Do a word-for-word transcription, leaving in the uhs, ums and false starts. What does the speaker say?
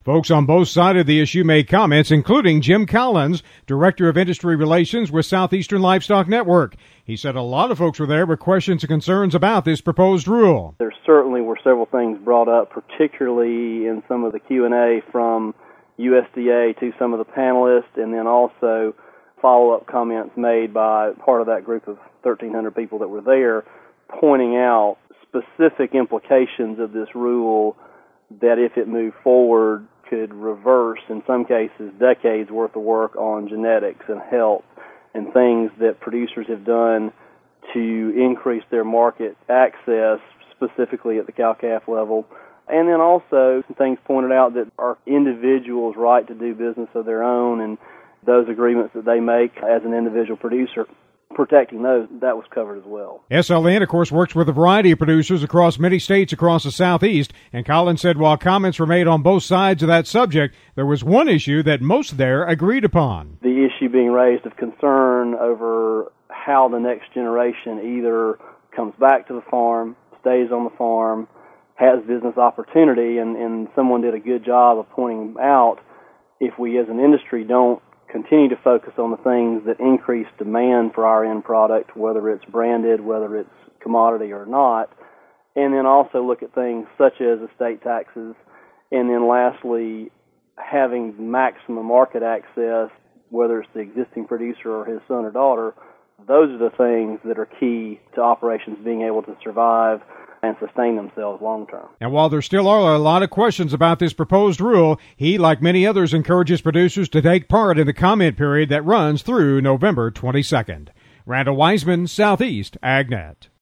Folks on both sides of the issue made comments, including Jim Collins, Director of Industry Relations with Southeastern Livestock Network. He said a lot of folks were there with questions and concerns about this proposed rule. There certainly were several things brought up, particularly in some of the Q and A from U S D A to some of the panelists, and then also follow-up comments made by part of that group of thirteen hundred people that were there, pointing out specific implications of this rule that, if it moved forward, could reverse, in some cases, decades worth of work on genetics and health and things that producers have done to increase their market access, specifically at the cow-calf level. And then also some things pointed out that are individuals' right to do business of their own, and those agreements that they make as an individual producer, protecting those, that was covered as well. S L N, of course, works with a variety of producers across many states across the Southeast, and Collins said while comments were made on both sides of that subject, there was one issue that most there agreed upon. The issue being raised of concern over how the next generation either comes back to the farm, stays on the farm, has business opportunity, and, and someone did a good job of pointing out, if we as an industry don't continue to focus on the things that increase demand for our end product, whether it's branded, whether it's commodity or not, and then also look at things such as estate taxes, and then lastly, having maximum market access, whether it's the existing producer or his son or daughter. Those are the things that are key to operations being able to survive and sustain themselves long term. And while there still are a lot of questions about this proposed rule, he, like many others, encourages producers to take part in the comment period that runs through November twenty-second. Randall Wiseman, Southeast AgNet.